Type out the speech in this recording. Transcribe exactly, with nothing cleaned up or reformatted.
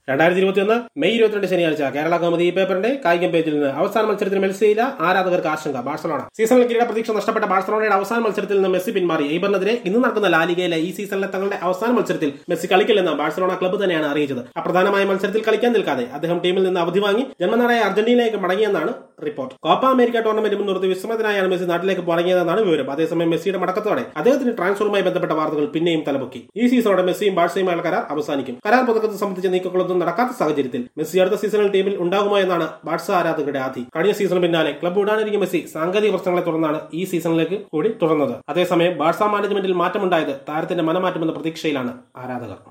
രണ്ടായിരത്തി ഇരുപത്തിയൊന്ന് മെയ് ഇരുപത്തിരണ്ട് ശനിയാഴ്ച കേരള കൗമുദി പേപ്പറിന്റെ കായികം പേജിൽ നിന്ന് അവസാന മത്സരത്തിൽ മെസ്സിയില്ല, ആരാധകർക്ക് ആശങ്ക. ബാഴ്സലോണ സീസണിൽ കിരീട പ്രതീക്ഷ നഷ്ടപ്പെട്ട ബാഴ്സലോണയുടെ അവസാന മത്സരത്തിൽ നിന്ന് മെസ്സി പിന്മാറി. എയ്ബറിനെതിരെ ഇന്ന് നടക്കുന്ന ലാലിഗയിലെ ഈ സീസണിലെ തങ്ങളുടെ അവസാന മത്സരത്തിൽ മെസ്സി കളിക്കില്ലെന്ന് ബാഴ്സലോണ ക്ലബ്ബ് തന്നെയാണ് അറിയിച്ചത്. അപ്രധാനമായ മത്സരത്തിൽ കളിക്കാൻ നിൽക്കാതെ അദ്ദേഹം ടീമിൽ നിന്ന് അവധി വാങ്ങി ജന്മനാടായ അർജന്റീനയിലേക്ക് മടങ്ങിയെന്നാണ് റിപ്പോർട്ട്. കോപ്പ അമേരിക്ക ടൂർണമെന്റ് മുൻനിർത്തി വിശ്രമത്തിനായാണ് മെസ്സി നാട്ടിലേക്ക് മടങ്ങിയതെന്നാണ് വിവരം. അതേസമയം മെസ്സിയുടെ മടക്കത്തോടെ അദ്ദേഹത്തിന് ട്രാൻസ്ഫറുമായി ബന്ധപ്പെട്ട വാർത്തകൾ പിന്നെയും തലപൊക്കി. ഈ സീസണോടെ മെസ്സിയും ബാഴ്സയുമായുള്ള കരാർ അവസാനിക്കും. കരാർ പുതുക്കത്തെ സംബന്ധിച്ച നീക്കങ്ങളൊന്നും നടക്കാത്ത സാഹചര്യത്തിൽ മെസ്സി അടുത്ത സീസണിൽ ടീമിൽ ഉണ്ടാകുമോ എന്നാണ് ബാഴ്സ ആരാധകരുടെ ആധി. കഴിഞ്ഞ സീസണിന് പിന്നാലെ ക്ലബ്ബ് വിടാനിരിക്കും മെസ്സി സാങ്കേതിക പ്രശ്നങ്ങളെ തുടർന്നാണ് ഈ സീസണിലേക്ക് കൂടി തുടർന്നത്. അതേസമയം ബാഴ്സ മാനേജ്മെന്റിൽ മാറ്റമുണ്ടായത് താരത്തിന്റെ മനമാറ്റമെന്ന പ്രതീക്ഷയിലാണ് ആരാധകർ.